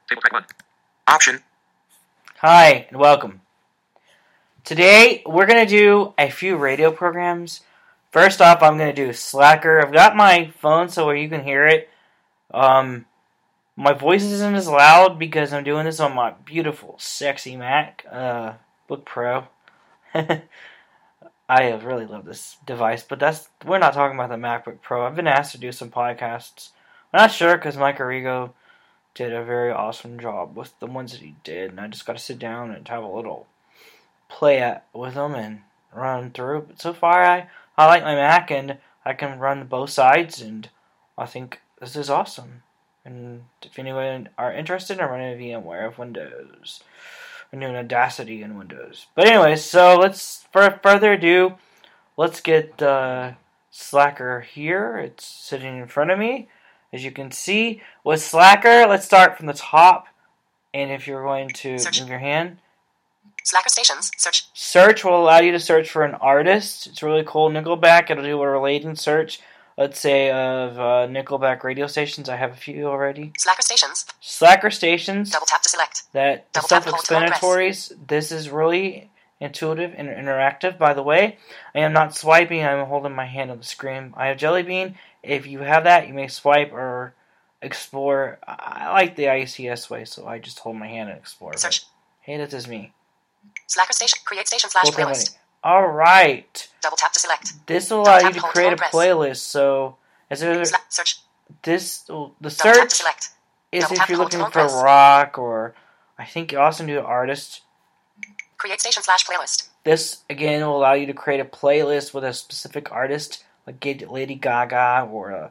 Table track 1. Option. Hi, and welcome. Today, we're going to do a few radio programs. First off, I'm going to do Slacker. I've got my phone so where you can hear it. My voice isn't as loud because I'm doing this on my beautiful, sexy MacBook Pro. I really love this device, but we're not talking about the MacBook Pro. I've been asked to do some podcasts. I'm not sure because Mike Arrigo did a very awesome job with the ones that he did, and I just got to sit down and have a little play with them and run through. But so far, I like my Mac, and I can run both sides, and I think this is awesome. And if anyone are interested, I'm running VMware of Windows. I'm doing Audacity in Windows. But anyways, so for further ado, let's get Slacker here. It's sitting in front of me. As you can see, with Slacker, let's start from the top. And if you're going to move your hand, Slacker stations, search. Search will allow you to search for an artist. It's really cool. Nickelback, it'll do a relating search. Let's say of Nickelback radio stations. I have a few already. Slacker stations. Slacker stations. Double tap to select. That self-explanatories. This is really intuitive and interactive. By the way, I am not swiping. I'm holding my hand on the screen. I have Jelly Bean. If you have that, you may swipe or explore. I like the ICS way, so I just hold my hand and explore. Search. Hey, this is me. Slacker station. Create station slash playlist. Alright. Double tap to select. This will allow you to create a playlist. So, search. The search is if you're looking for rock, or I think you also do artists. Create station slash playlist. This, again, will allow you to create a playlist with a specific artist, like Lady Gaga, or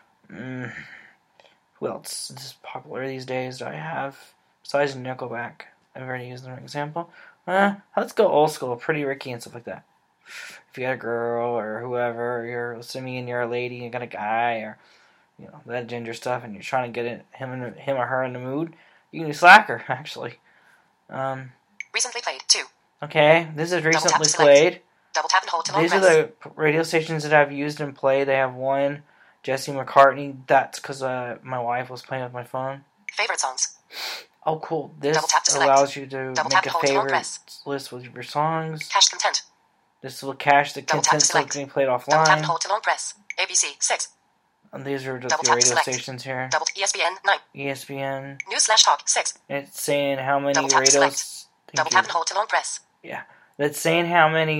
who else is popular these days do I have? Besides Nickelback. I've already used them as an example. Let's go old school, Pretty Ricky and stuff like that. If you got a girl or whoever, you're listening and you're a lady, you got a guy, or that ginger stuff, and you're trying to get him or her in the mood, you can do Slacker, actually. Recently played 2. Okay, this is recently played. Double tap and hold to long These press. are the radio stations that I've used and played. They have one, Jesse McCartney. That's because my wife was playing with my phone. Favorite songs. Oh, cool. This select. allows you to make a favorite list with your songs. Cache content. This will cache the content so it can be played offline. Double tap and hold to long press. ABC 6. And these are just the radio stations here. Double ESPN 9. ESPN. News/talk 6. It's saying how many Double tap to radios. select. Double tap and hold to long press. Yeah. That's saying how many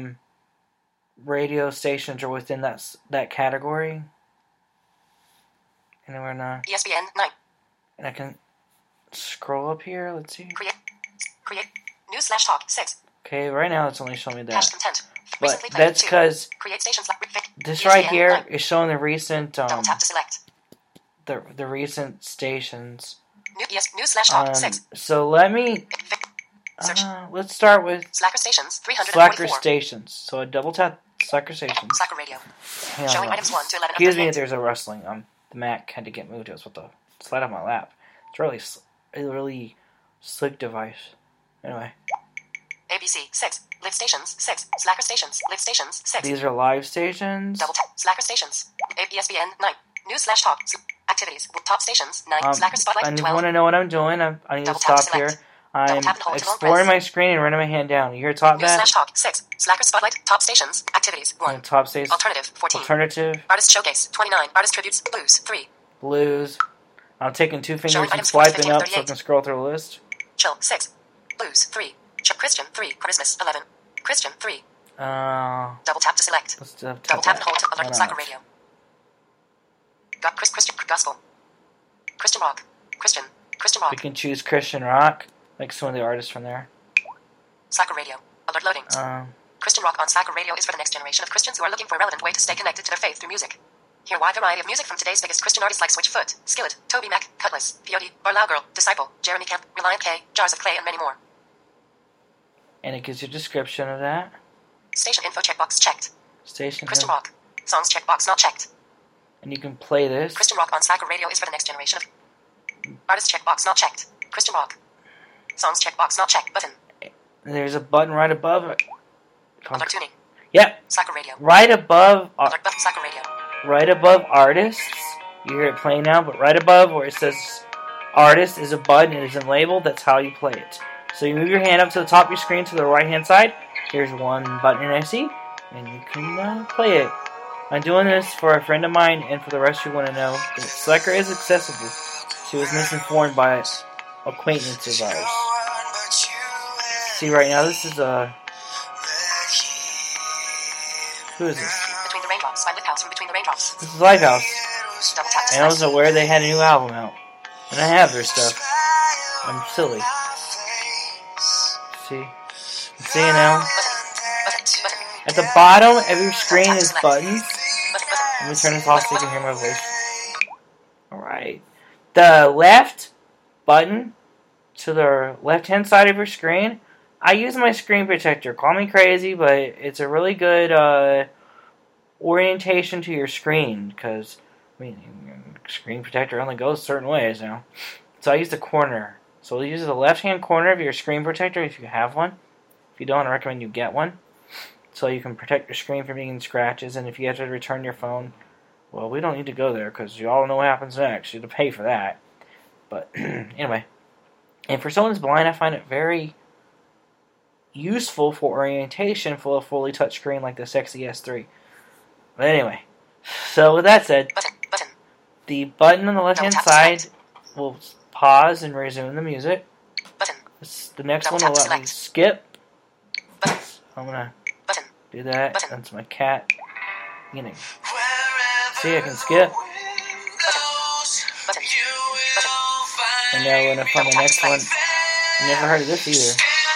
radio stations are within that category. And then we're not. ESPN 9. And I can scroll up here. Let's see. Create News/talk 6. Okay, right now it's only showing me that. Cache content. But that's because this right here 9. is showing the recent Double tap to select. the recent stations. News/talk 6. So let me let's start with Slacker stations 344. Slacker stations. So I double tap Slacker stations. Slacker radio. Hang on, Showing items 1 to 11. Excuse me if there's a rustling. The Mac had to get moved. It was with the slide on my lap. It's really slick device. Anyway. ABC 6. Live stations 6. Slacker stations. Live stations 6. These are live stations. Double tap. Slacker stations. ESPN 9. News/talk. Activities. Top stations 9. Slacker spotlight 12. And you want to know what I'm doing? I need to stop here. I'm exploring my screen and running my hand down. You hear top that? News/talk 6. Slacker spotlight. Top stations. Activities 1. Top stations. Alternative 14. Alternative. Artist showcase 29. Artist tributes. Blues 3. Blues. I'm taking 2 fingers and swiping up so I can scroll through the list. Chill 6. Blues 3. Christian 3. Christmas 11. Christian 3. Double tap to select. Double tap and hold to alert Slacker radio. Got Christian gospel. Christian rock. Christian rock. We can choose Christian rock, like some of the artists from there. Slacker radio. Alert loading. Christian rock on Slacker radio is for the next generation of Christians who are looking for a relevant way to stay connected to their faith through music. Hear a wide variety of music from today's biggest Christian artists like Switchfoot, Skillet, Toby Mac, Cutlass, Peyote, Barlow Girl, Disciple, Jeremy Camp, Reliant K, Jars of Clay, and many more. And it gives you a description of that. Station info checkbox checked. Station Christian rock. Songs checkbox not checked. And you can play this. Christian rock on Slacker radio is for the next generation of artist checkbox not checked. Christian rock. Songs checkbox not checked button. And there's a button right above it. Alert tuning. Yep. Slacker radio. Right above. Alert button. Slacker radio. Right above artists. You hear it playing now, but right above where it says artist is a button. It isn't labeled. That's how you play it. So you move your hand up to the top of your screen to the right-hand side. Here's one button I see, and you can play it. I'm doing this for a friend of mine and for the rest you want to know that Slacker is accessible. She was misinformed by acquaintances of ours. See, right now this is who is this? Between the Raindrops by Lifehouse from Between the Raindrops. This is Lifehouse. Double tap to And I was select. aware they had a new album out. And I have their stuff. I'm silly. See? See now? Button. At the bottom of your screen is buttons. Button. Let me turn this off so you can hear my voice. Alright. The left button to the left-hand side of your screen, I use my screen protector. Call me crazy, but it's a really good orientation to your screen, because, I mean, screen protector only goes certain ways now. So I use the corner. So we'll use the left-hand corner of your screen protector if you have one. If you don't, I recommend you get one, so you can protect your screen from getting scratches. And if you have to return your phone, well, we don't need to go there because you all know what happens next. You have to pay for that. But anyway, and for someone who's blind, I find it very useful for orientation for a fully touch screen like the Sexy S3. But anyway, so with that said, Button. the button on the left-hand Double tap side select. will pause and resume the music. Button. The next Double one will tap let me select. skip. Button. I'm gonna Button. do that. Button. That's my cat. Beginning. See, I can skip. Button. And now when I find the next one, I never heard of this either.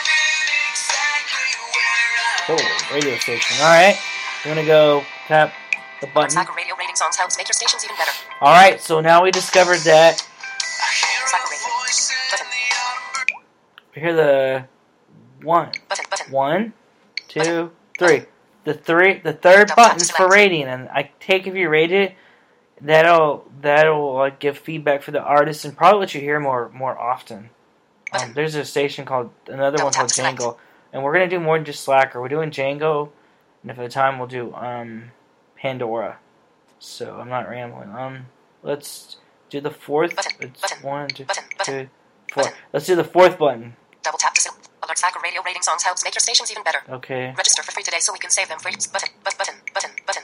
Oh, radio station. Alright, we're gonna go tap the button. Slacker Radio rating songs helps make your stations even better. Alright, so now we discovered that Slacker Radio. Button. we hear the one. Button. 1, 2, 3. The third Double button's tap for select. rating, and I take if you rate it, that'll give feedback for the artist and probably let you hear more often. Button. There's a station called another Double one called tap select. Django, and we're gonna do more than just Slacker. We're doing Django, and if the time we'll do Pandora. So I'm not rambling. Let's do the fourth. Button. It's Button. 1, 2, Button. 2, 4. Button. Let's do the fourth button. Double tap to select. Alert Slacker Radio rating songs helps make your stations even better. Okay. Register for free today so we can save them for you. Button.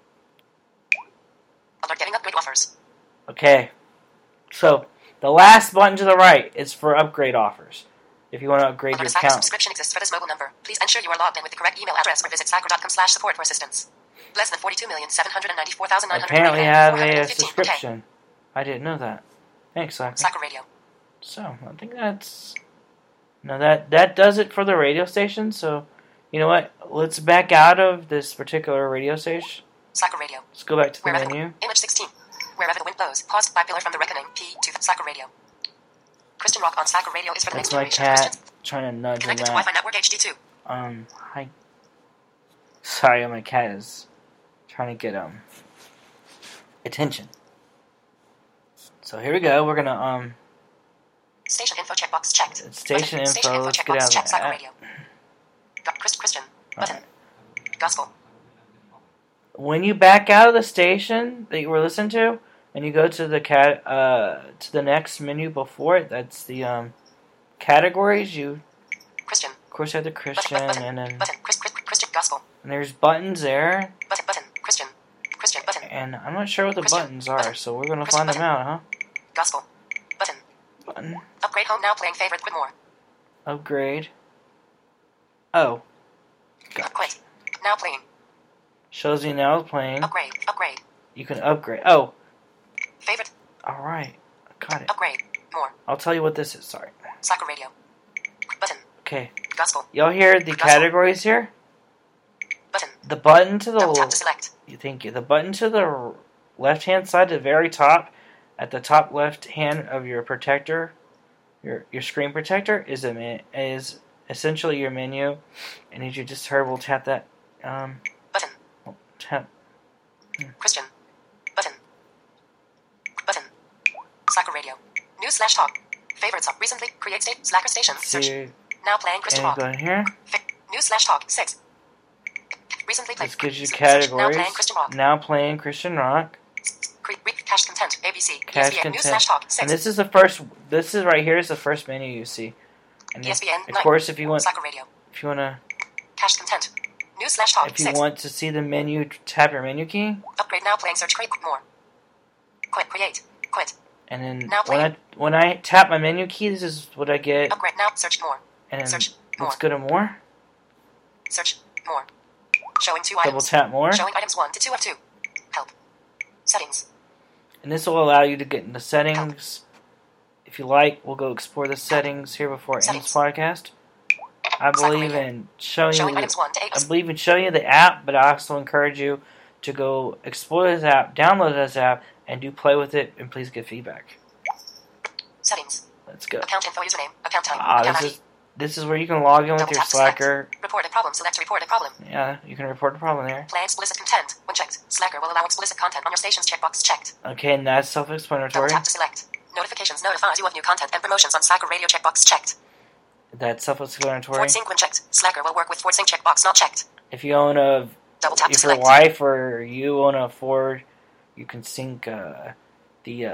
Alert getting upgrade offers. Okay. So the last button to the right is for upgrade offers. If you want to upgrade your Alert Slacker account. subscription exists for this mobile number. Please ensure you are logged in with the correct email address or visit slacker.com/support for assistance. Less than 42,794,900. Apparently have a subscription. I didn't know that. Thanks, Slacker. Slacker Radio. So I think that's that does it for the radio station. So you know what? Let's back out of this particular radio station. Slacker Radio. Let's go back to the Wherever menu. Image 16. Wherever the wind blows. Paused by Pillar from the Reckoning. P2 Slacker Radio. Christian Rock on Slacker Radio is for the That's next my generation of cat Christians. trying to nudge him Connected to out. Wi-Fi network HD2. Hi. Sorry, my cat is trying to get attention. So here we go. We're gonna Station info checkbox checked. station Button. info. Let's get out of checked. Slacker that. Radio. Christian. All Button. right. Gospel. When you back out of the station that you were listening to, and you go to the to the next menu before it, that's the categories. You Christian. of course have the Christian, and then Button. Christian. Gospel. and there's buttons there, Button. Christian. Button. and I'm not sure what the Christian, buttons are, button. so we're gonna Christian, find them out, huh? Gospel. Button. Button. Upgrade home now playing favorite with more. Upgrade. Oh, Upgrade. Now playing. shows you now it's playing. Upgrade. You can upgrade. Oh, Favorite. all right, I got it. Upgrade. More. I'll tell you what this is. Sorry. Slacker Radio. Button. Okay, Gospel. y'all hear the Gospel. categories here? Button. The button to Double tap the to select. thank you. The button to the left-hand side, to the very top, at the top left hand of your protector, your screen protector is is essentially your menu, and as you just heard, we'll tap that. Button. Tap. Christian. Button. Slacker Radio. News/talk. Favorites of recently create Slacker station. Search. See, Now playing Christian and Rock. go in here. News/talk 6. Recently played. This gives you Search. categories. Now playing Christian Rock. Now playing Christian Rock. Cache content. ABC. Cache ESPN content. News/Talk. 6. And this is the first. This is right here is the first menu you see. And ESPN. of course, if you want, Slacker Radio. if you want to, Cache content. News/Talk. if you 6. want to see the menu, tap your menu key. Upgrade now. Playing search. Create more. Quit. Create. Quit. And then Now when I tap my menu key, this is what I get. Upgrade now. Search more. And then Search more. let's go to more. Search more. Showing 2 Double items. tap more. Showing items 1 to 2 of 2. Help. Settings. And this will allow you to get into settings. If you like, we'll go explore the settings here before it ends Settings. the podcast. I believe in showing Showing you. items 1 to 8 I of believe in showing you the app, but I also encourage you to go explore this app, download this app, and do play with it. And please give feedback. Settings. Let's go. Account info. Username. Account type. Account ID. This is where you can log in with Double your tap to select. Slacker. Report a problem. Select to report a problem. Yeah, you can report a problem there. Play explicit content. When checked, Slacker will allow explicit content on your station's checkbox checked. Okay, and that's Double self-explanatory. tap to select. Notifications notifies you of new content and promotions on Slacker Radio checkbox checked. That's self-explanatory. Ford Sync when checked. Slacker will work with Ford Sync checkbox not checked. If you own a, Double tap to if your select. wife or you own a Ford, you can sync the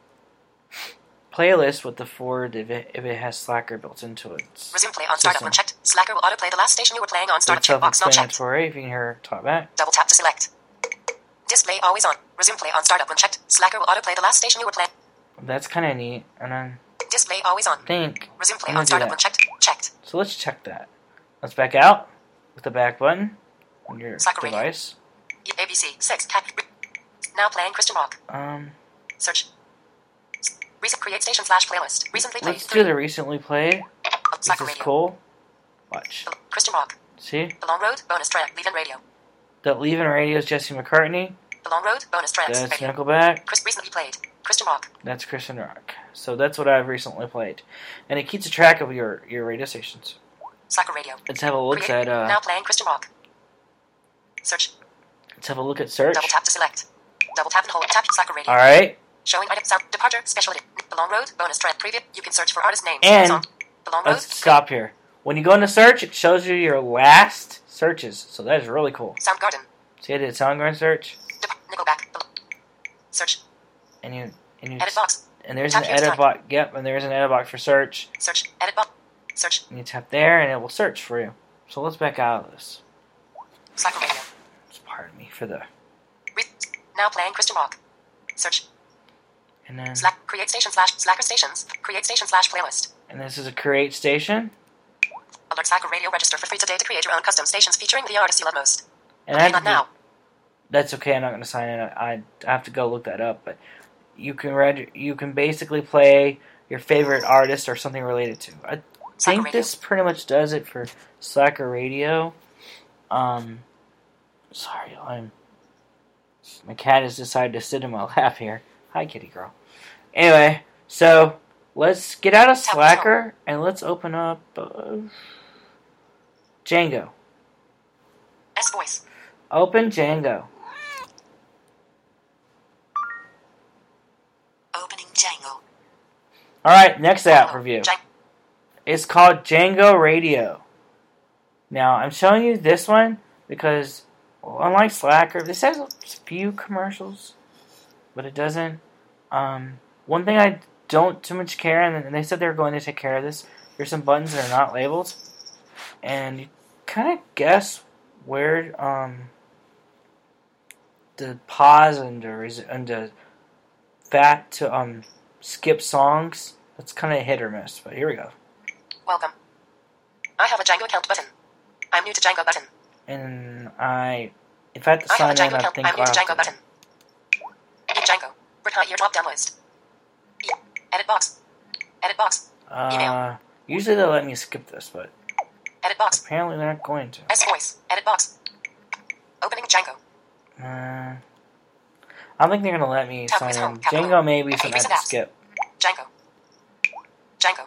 playlist with the Ford if it has Slacker built into it. Resume play on startup when checked. Slacker will autoplay the last station you were playing on startup It's checkbox not checked. self-explanatory. If you can hear talk back. Double tap to select. Display always on. Resume play on startup when checked. Slacker will autoplay the last station you were playing. That's kind of neat. And then Display always on. think. Resume play I'm gonna on do startup that. when checked. Checked. So let's check that. Let's back out with the back button on your Slacker Radio. device. ABC 6 cat. Now playing Christian rock. Search. Recent create station / playlist. Recently played. Let's do the recently played. This Slacker is Radio. cool. Watch. Christian rock. See? The Long Road bonus track. Leave in radio. The Leaving Radio is Jesse McCartney. The Long Road bonus tracks. That's Radio. Nickelback. Recently played. Christian rock. That's Christian Rock. So that's what I've recently played. And it keeps a track of your radio stations. Slacker Radio. Let's have a look Create. at Now playing Christian rock. Search. let's have a look at search. Double tap to select. Double tap and hold. Tap Slacker Radio. Alright. Showing item sound departure special edit. The Long Road bonus track preview. You can search for artist names. And Song. The Long Road. let's stop here. When you go into search, it shows you your last searches. So that is really cool. Soundgarden. See, I did Soundgarden search. Nickelback. Search. And you Edit box. and there's Tap an here to edit type. box. Yep, and there's an edit box for search. Search. Edit box. Search. And you tap there, and it will search for you. So let's back out of this. Slacker Radio. Just pardon me for the. Re- now playing Christian rock. Search. And then. Slack. Create station / Slacker stations. Create station / playlist. And this is a create station. Alert Slacker Radio. Register for free today to create your own custom stations featuring the artists you love most. And Okay, I have not to do- now. That's okay. I'm not going to sign in. I have to go look that up. But you can you can basically play your favorite artist or something related to. I Slacker think Radio. this pretty much does it for Slacker Radio. Sorry, my cat has decided to sit in my lap here. Hi, kitty girl. Anyway, so let's get out of Slacker and let's open up Django. S voice. Open Django. Opening Django. Alright, next app review. Django. It's called Django Radio. Now, I'm showing you this one because, well, unlike Slacker, this has a few commercials, but it doesn't. One thing I don't too much care, and they said they were going to take care of this, there's some buttons that are not labeled, and you kind of guess where the pause and the fat to skip songs. That's kind of hit or miss, but here we go. Welcome. I have a Django account button. I'm new to Django button. And if I have to I have a sign in, Django I account. think I'm new I'll to have Django button. In Django. Your drop down list. Edit box. Edit box. Email. Usually they'll let me skip this, but Edit box. apparently they're not going to. S voice. Edit box. Opening Django. I don't think they're going to let me Tab sign is in. home, capital. Django maybe, so I have Recent to apps. skip. Django. Django.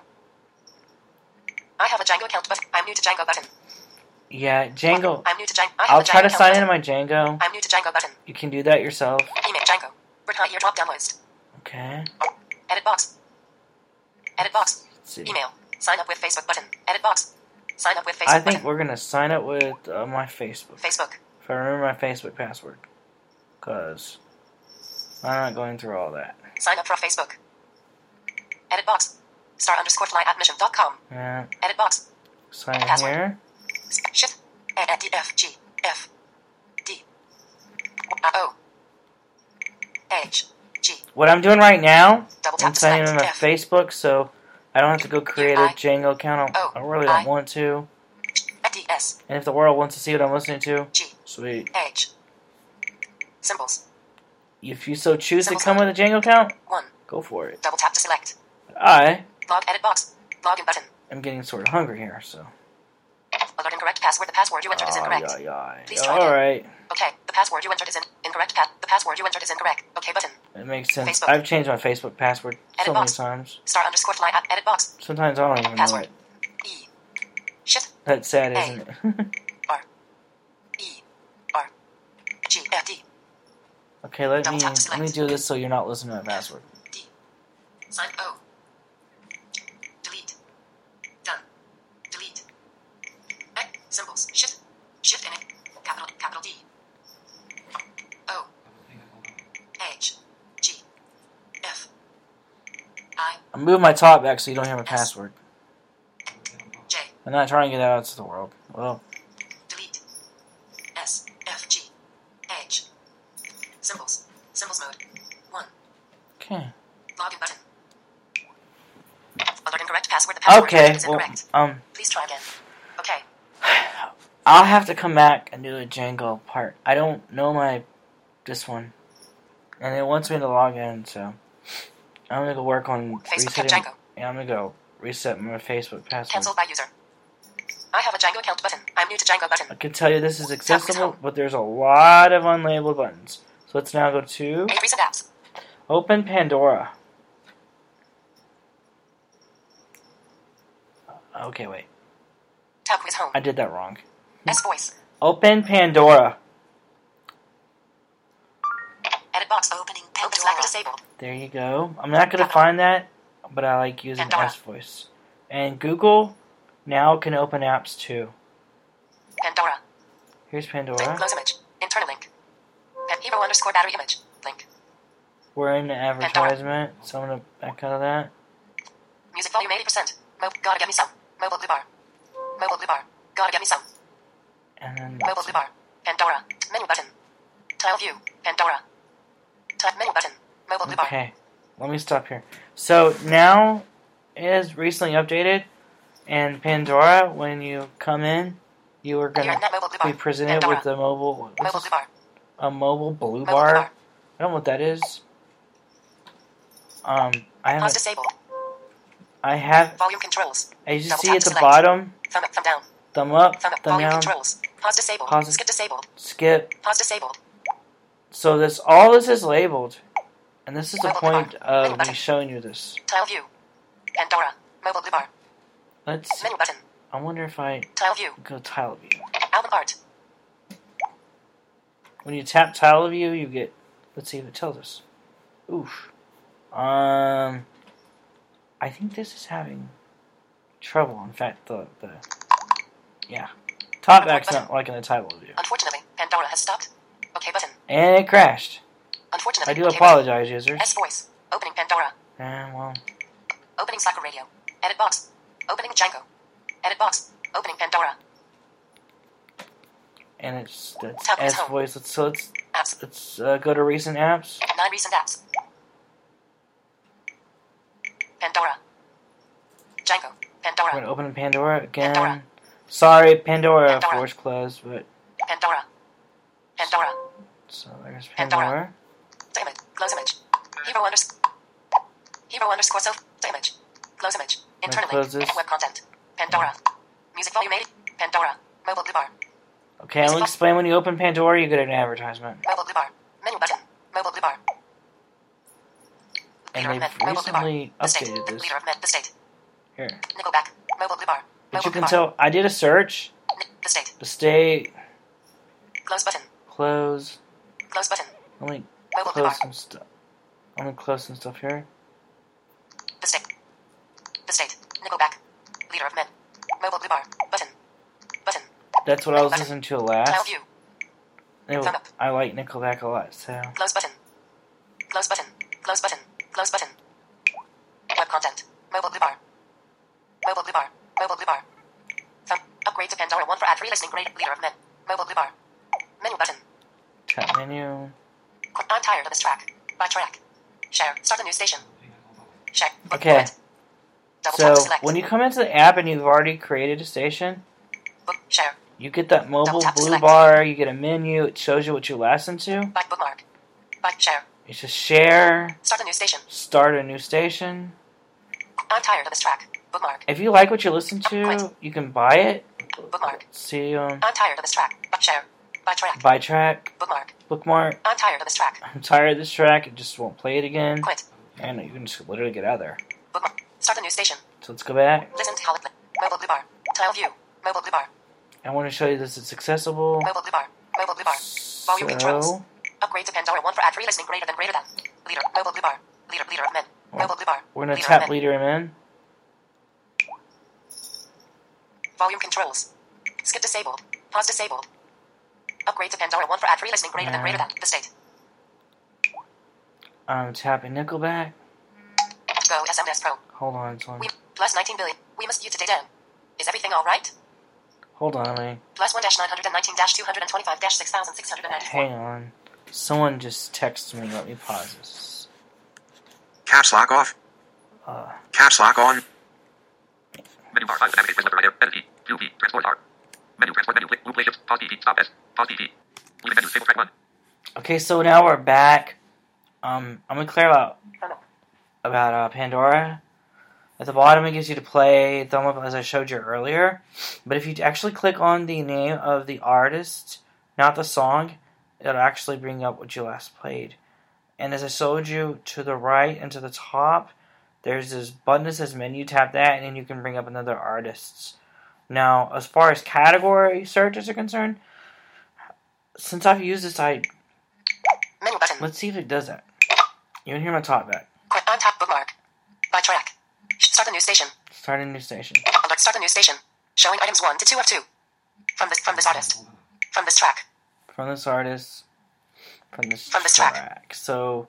I have a Django account button. I'm new to Django button. Yeah, Django. I'm new to Django. I have I'll a Django try to account sign button. into my Django. I'm new to Django button. You can do that yourself. Email Django. Your drop down list. Okay. Edit box. Edit box. Let's see. Email. Sign up with Facebook button. Edit box. Sign up with Facebook I think button. we're going to sign up with my Facebook. Facebook. If I remember my Facebook password. Because I'm not going through all that. Sign up for Facebook. Edit box. star_fly@mission.com. Yeah. Edit box. Sign in Password. here. Shift. D F G F D O H G. What I'm doing right now, Double I'm tap to signing in select on F. Facebook, so I don't have to go create a I Django account. O I really don't I want to. D S And if the world wants to see what I'm listening to, G sweet. H. Symbols. If you so choose to Symbols come mode. with a Django account, 1. go for it. Double tap to select. I Log edit box. Login button. am getting sort of hungry here, so. Alert incorrect password. The password you entered is incorrect. Please try again. Alright. Okay. The password you entered is incorrect. The password you entered is incorrect. Okay button. It makes sense. Facebook. I've changed my Facebook password so Edit many box. times. Star_fly at edit box. Sometimes I don't even know Password. it. E. Shift. That's sad, A. isn't it? R. E. R. G. F. D. Okay, let Double me tap to select. do this so you're not listening to that password. D. Sign O. Delete. Done. Delete. Symbols. Shift. Shift in it. Capital D. O. H. G. F. I. I'm moving my top back so you don't hear my S. password. J. I'm not trying to get out to the world. Well, Delete. S. F. G. H. Symbols. Symbols mode. 1. okay. Login button. Alert incorrect password. The password Okay, is well, incorrect. Please try again. Okay. I'll have to come back and do the Django part. I don't know this one. And it wants me to log in, so I'm gonna go work on Facebook resetting. Django. Yeah, I'm gonna go reset my Facebook password. Cancelled by user. I have a Django account button. I'm new to Django button. I can tell you this is accessible, but there's a lot of unlabeled buttons. So let's now go to Recent apps. Open Pandora. Okay, wait. Tab quiz home. I did that wrong. S voice. Open Pandora. Edit box opening. Open Slacker disabled. There you go. I'm not going to find that, but I like using Pandora. S voice. And Google now can open apps too. Pandora. Here's Link. Pandora. Close image. Internal link. Hero_battery image. Link. We're in the advertisement, so I'm going to back out of that. Music volume 80%. Gotta get me some. Mobile blue bar. Mobile blue bar. Gotta get me some. And then Mobile blue bar. Pandora. Menu button. Tile view. Pandora. Menu button. Mobile blue bar. okay, let me stop here. So now it is recently updated, and Pandora, when you come in, you are going You're in that mobile blue bar. to be presented Pandora. with a mobile Mobile blue bar. a mobile blue Mobile blue bar. bar. I don't know what that is. I Pause haven't. disabled. I have. Volume controls. As you Double see tap at to the select. bottom, Thumb up, thumb down. thumb up, Thumb up. thumb Volume down, controls. Pause disabled. Pause. Skip disabled. skip. Pause disabled. So all this is labeled, and this is the Mobile blue point bar. Menu of me button. showing you this. Tile view. Pandora. Mobile blue bar. Let's. Menu button. I wonder if I Tile view. go tile view. Album art. When you tap tile view, you get. Let's see if it tells us. Oof. I think this is having trouble. In fact, yeah, top back's not liking the tile view, Unfortunately, Pandora has stopped. Okay button. and it crashed. Unfortunately, I do okay apologize, users. button. S voice. Opening Pandora. Well, Opening Slacker radio. Edit box. Opening Django. Edit box. Opening Pandora. and that's Tab is S home. voice. Let's Apps. go to recent apps. 9 recent apps. Pandora. Django. Pandora. We're gonna open Pandora again. Pandora. Sorry, Pandora, Pandora. force closed, but Pandora. Pandora. so there's Pandora. Pandora. Image. Close image. Hero_. Self. Image. Close image. Internal close link. this. Web content. Pandora. Music volume 80. Pandora. Mobile blue bar. Okay, I'll explain when you open Pandora, you get an advertisement. Mobile blue bar. Menu button. Mobile blue bar. And Leader of they've Med. Mobile blue bar. recently The state. updated The this. leader of Med. The state. Here. Nickelback. Mobile blue bar. But Mobile you blue can bar. tell, I did a search. The state. The state, Close button. close. Close button. Let me Mobile blue close bar. some stuff. I'm gonna close some stuff here. The state. The state. Nickelback. Leader of Med. Mobile blue bar. Button. Button. That's what I was Button. listening to Tile last. view. Anyway, Thumb up. I like Nickelback a lot, so. Close button. Close button. Close button. Close button. Web content. Mobile blue bar. Mobile blue bar. Mobile blue bar. Upgrade to Pandora 1 for ad-free listening. Great leader of men. Mobile blue bar. Menu button. Tap menu. I'm tired of this track. By track. Share. Start a new station. Share. Okay. Quit. Double tap So to select. when you come into the app and you've already created a station, Book. Share. you get that mobile Double tap to blue select. bar. You get a menu. It shows you what you listen to. By bookmark. By share. You just share. Start a new station. Start a new station. I'm tired of this track. Bookmark. If you like what you listen to, you can buy it. Bookmark. See, I'm tired of this track. By share. By track. buy track, Bookmark. bookmark. I'm tired of this track. I'm tired of this track. It just won't play it again. Quit. And you can just literally get out of there. Bookmark. Start a new station. So let's go back. Listen to Holland. Mobile blue bar. Tile view. Mobile blue bar. I want to show you this. It's accessible. Mobile blue bar. Mobile blue bar. Volume controls. So, Upgrade to Pandora 1 for ad-free listening. Greater than. Leader. Mobile blue bar. Leader of men. Mobile blue bar. we're going to Leader tap of men. leader him in. Volume controls. Skip disabled. Pause disabled. Upgrade to Pandora 1 for ad-free listening. Greater than. The state. I'm tapping Nickelback. Go SMS Pro. Hold on, son. We plus 19 billion. We must you today, Dan. Is everything all right? Hold on, man. Plus 1-919-225-6694. Hang on. Someone just texted me. Let me pause this. Caps lock off. Caps lock on. Menu bar 5 to navigate. Press left or right arrow. Edit T. View P. Transport R. Menu. Transport menu. Blue play shift. Pause T. Stop S. Pause T. Leave menu. Stable track 1. Okay, so now we're back. I'm gonna clear about Pandora. At the bottom, it gives you to play thumb up as I showed you earlier. But if you actually click on the name of the artist, not the song, it'll actually bring up what you last played. And as I showed you to the right and to the top, there's this button that says menu. Tap that, and then you can bring up another artists. Now, as far as category searches are concerned, since I've used this, Menu button. let's see if it does that. You can hear my talk back. Quit on top bookmark. By track. Start a new station. Start a new station. Alert. Start a new station. Showing items 1 to 2 of 2. From this artist. From this track. From this artist. From this track. track. So,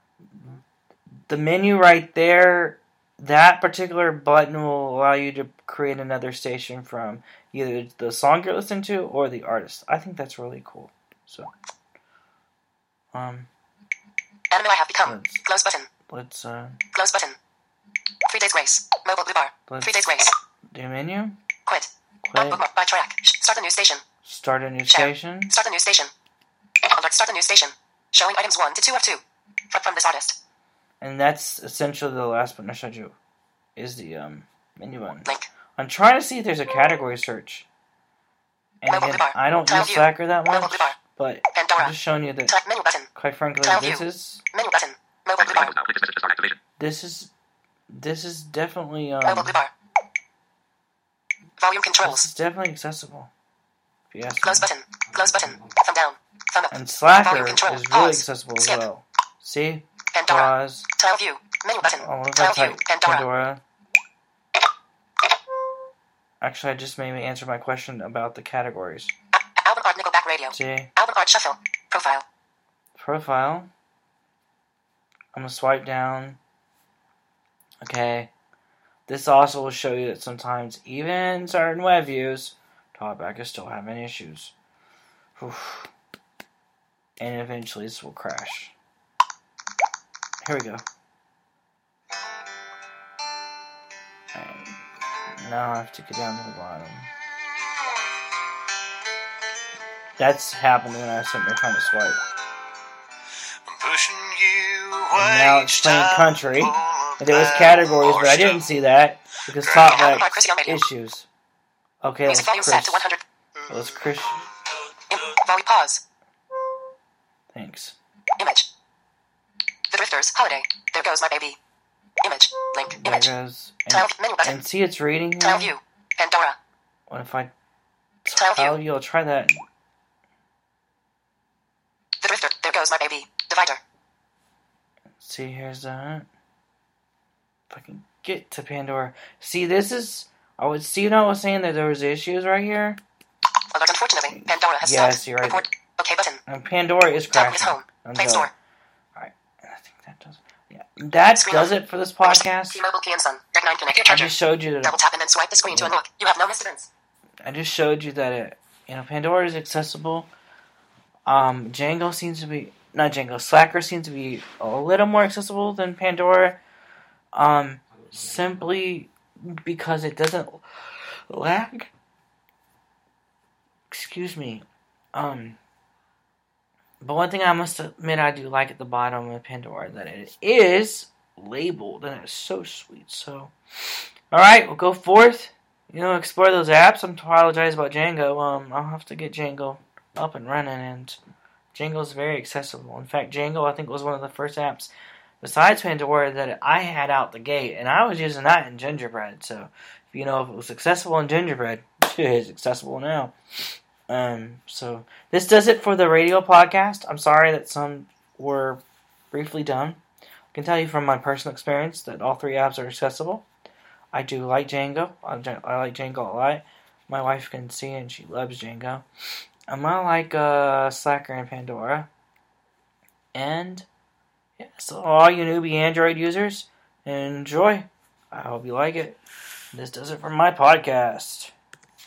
the menu right there, that particular button will allow you to create another station from either the song you're listening to or the artist. I think that's really cool. So, Anime I have become. Let's- Close button. let's Close button. 3 days grace. Mobile blue bar. Let's- 3 days grace. do menu. Quit. Quit. Bookmark by track. Start a new station. Start a new Share. station. Start a new station. Alert. Start a new station. Showing items 1 to 2 of 2. From this artist. And that's essentially the last button I showed you. Is the menu button. Link. I'm trying to see if there's a category search. And Mobile again, blue bar. I don't Tile use view. Slacker that Mobile much, blue bar. but Pandora. I'm just showing you that, Type menu button. quite frankly, Tile this view. is Menu button. Mobile blue bar. Now click this message to start activation. this is definitely Mobile blue bar. Volume this controls. is definitely accessible. If you ask Close me. button. Close button. Thumb down. Thumb up. And Slacker Volume control. is really Pause. accessible as Skip. well. See? Pandora. Pause. Tile view. Menu button. Oh, what if I Tile view. type Pandora. Pandora? Actually, I just made me answer my question about the categories. Album art Nickelback radio. See? Album art shuffle. Profile. Profile. I'm going to swipe down. Okay. This also will show you that sometimes, even certain web views, TalkBack is still having issues. Oof. And eventually this will crash. Here we go. And now I have to get down to the bottom. That's happened when I was sitting there trying to swipe. And now it's playing country. And there was categories, but I didn't see that because TalkBack issues. Okay, Music volume let's set to Chris. 100. Let's Chris. Volume pause. Thanks. Image. The Drifters. Holiday. There goes my baby. Image. Link. There Image. goes. Tile menu button. And see, it's reading here. Tile view. Pandora. What if I Tile view. tell you? I'll try that. The Drifter. There goes my baby. Divider. See, here's that. If I can get to Pandora. See, this is. I would see. You know, I was saying that there was issues right here. Alert. Unfortunately, Pandora has Yes, stopped. you're right. Report. Okay button. And Pandora is Toggle is crashing. home. I'm Play sorry. store. Alright. I think that does it for this podcast. T-Mobile key and Sun. Deck 9 connect your I charger. just showed you that. Double tap and then swipe the screen to unlock. You have no missed events. I just showed you that Pandora is accessible. Slacker seems to be a little more accessible than Pandora. Simply because it doesn't lag. Excuse me. But one thing I must admit I do like at the bottom of Pandora, that it is labeled, and it's so sweet. So, alright, we'll go forth. Explore those apps. I apologize about Django. I'll have to get Django up and running, and Django's very accessible. In fact, Django, I think, was one of the first apps besides Pandora that I had out the gate, and I was using that in Gingerbread. So, if it was accessible in Gingerbread, it is accessible now. So this does it for the radio podcast. I'm sorry that some were briefly done. I can tell you from my personal experience that all 3 apps are accessible. I do like Django. I like Django a lot. My wife can see and she loves Django. I like Slacker and Pandora. And yeah, so all you newbie Android users, enjoy. I hope you like it. This does it for my podcast.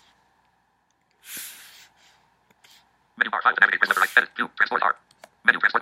Menu bar 5 to navigate. Press left or right. Edit. View. Transport R. Menu. Transport.